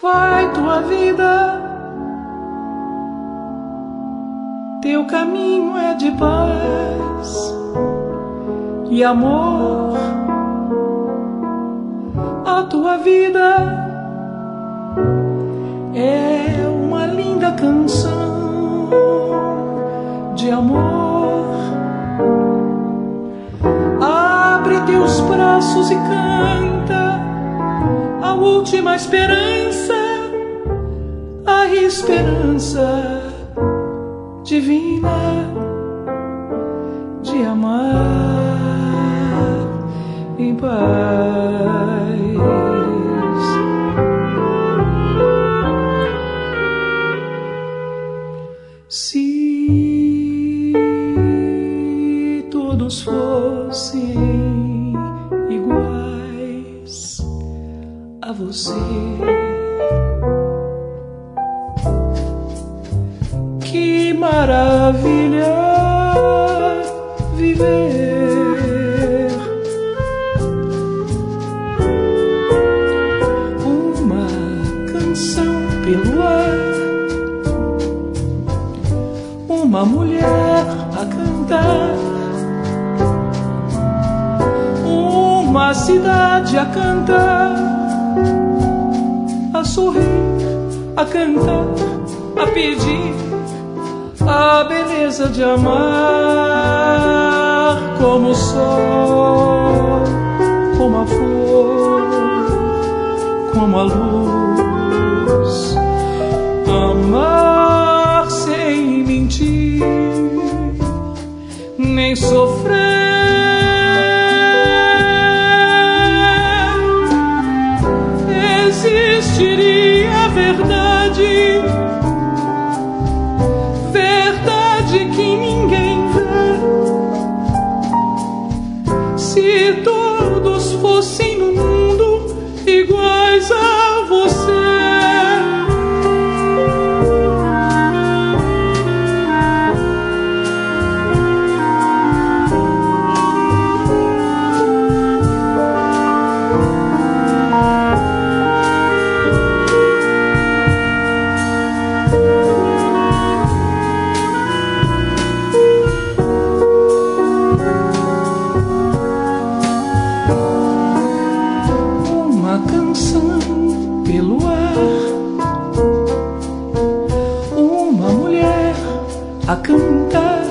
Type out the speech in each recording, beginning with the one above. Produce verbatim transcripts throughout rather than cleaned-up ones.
vai tua vida, teu caminho é de paz e amor. A tua vida é uma linda canção de amor. Abre teus braços e canta a última esperança, a esperança divina de amar em paz. Se todos fossem iguais a você, que maravilha viver uma canção pelo ar, uma mulher a cantar, uma cidade a cantar, a sorrir, a cantar, a pedir a beleza de amar, como o sol, como a flor, como a luz. Amar sem mentir, nem sofrer. Existiria a verdade, verdade que ninguém vê, se todos fossem no mundo iguais a você. Pelo ar, uma mulher a cantar,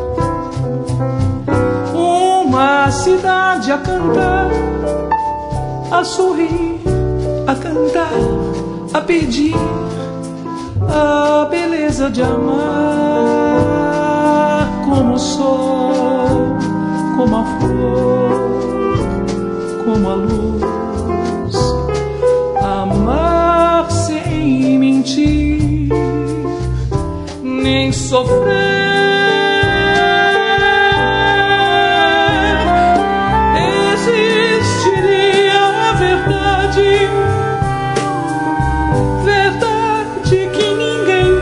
uma cidade a cantar, a sorrir, a cantar, a pedir a beleza de amar, como o sol, como a flor, como a luz. Amar sem mentir, nem sofrer. Existiria a verdade, verdade que ninguém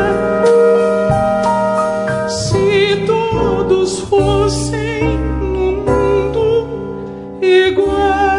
vê, se todos fossem no mundo iguais.